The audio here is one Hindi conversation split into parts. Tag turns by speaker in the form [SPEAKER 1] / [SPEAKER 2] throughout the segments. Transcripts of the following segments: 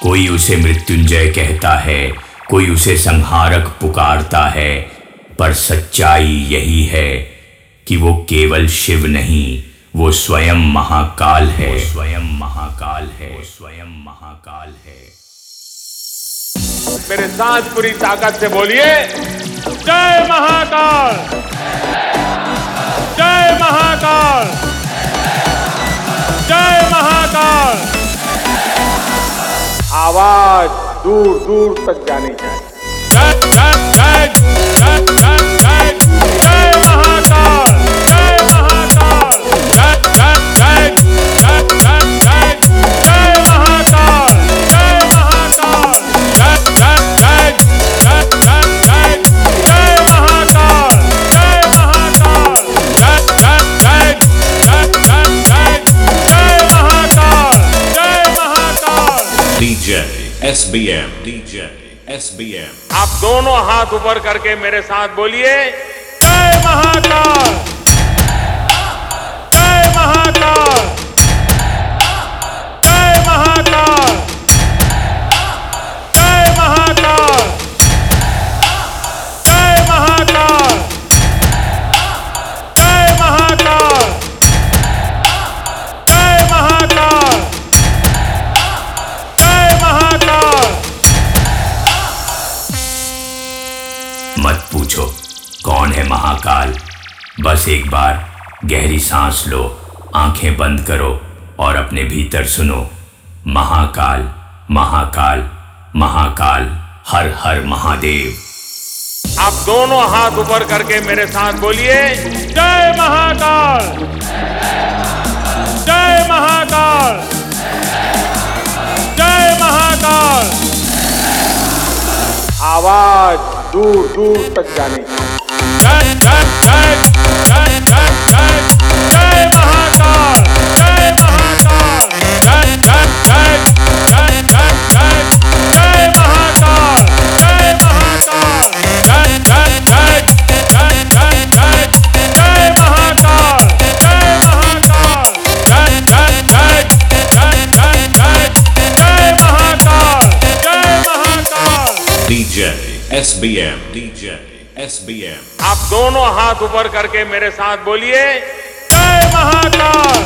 [SPEAKER 1] कोई उसे मृत्युंजय कहता है, कोई उसे संहारक पुकारता है, पर सच्चाई यही है कि वो केवल शिव नहीं, वो स्वयं महाकाल है। स्वयं महाकाल है। स्वयं महाकाल है।
[SPEAKER 2] मेरे साथ पूरी ताकत से बोलिए, जय महाकाल, जय महाकाल, जय महाकाल। आवाज दूर दूर तक जानी चाहिए। जय जय जय जय जय जय जय महाकाल, जय महाकाल, जय जय जय जय जय जय जय महाकाल, जय महाकाल, जय जय जय जय जय जय जय महाकाल, जय महाकाल, जय जय जय जय जय जय जय महाकाल, जय महाकाल।
[SPEAKER 3] DJ SBM।
[SPEAKER 2] आप दोनों हाथ ऊपर करके मेरे साथ बोलिए, जय महाकाल, जय महाकाल, जय महाकाल, जय महाकाल, जय महाकाल, जय महाकाल, जय महाकाल, जय महाकाल।
[SPEAKER 1] मत पूछो कौन है महाकाल, बस एक बार गहरी सांस लो, आंखें बंद करो और अपने भीतर सुनो, महाकाल महाकाल महाकाल, हर हर महादेव।
[SPEAKER 2] आप दोनों हाथ ऊपर करके मेरे साथ बोलिए, जय महाकाल, जय महाकाल, जय महाकाल। आवाज दूर दूर तक जानी चाहिए। जय जय जय जय जय जय जय महाकाल, जय महाकाल, जय जय जय जय जय जय जय महाकाल, जय महाकाल, जय जय जय जय जय जय जय महाकाल, जय महाकाल, जय जय जय जय जय जय जय महाकाल, जय महाकाल।
[SPEAKER 3] DJ SBM।
[SPEAKER 2] आप दोनों हाथ ऊपर करके मेरे साथ बोलिए, जय महाकाल,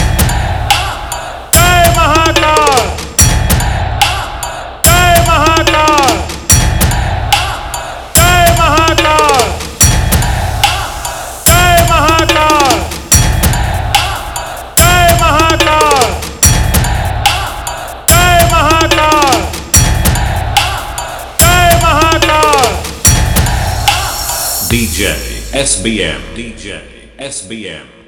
[SPEAKER 2] जय महाकाल, जय महाकाल, जय महाकाल, जय महाकाल, जय महाकाल, जय महाकाल, जय महाकाल।
[SPEAKER 3] DJ SBM।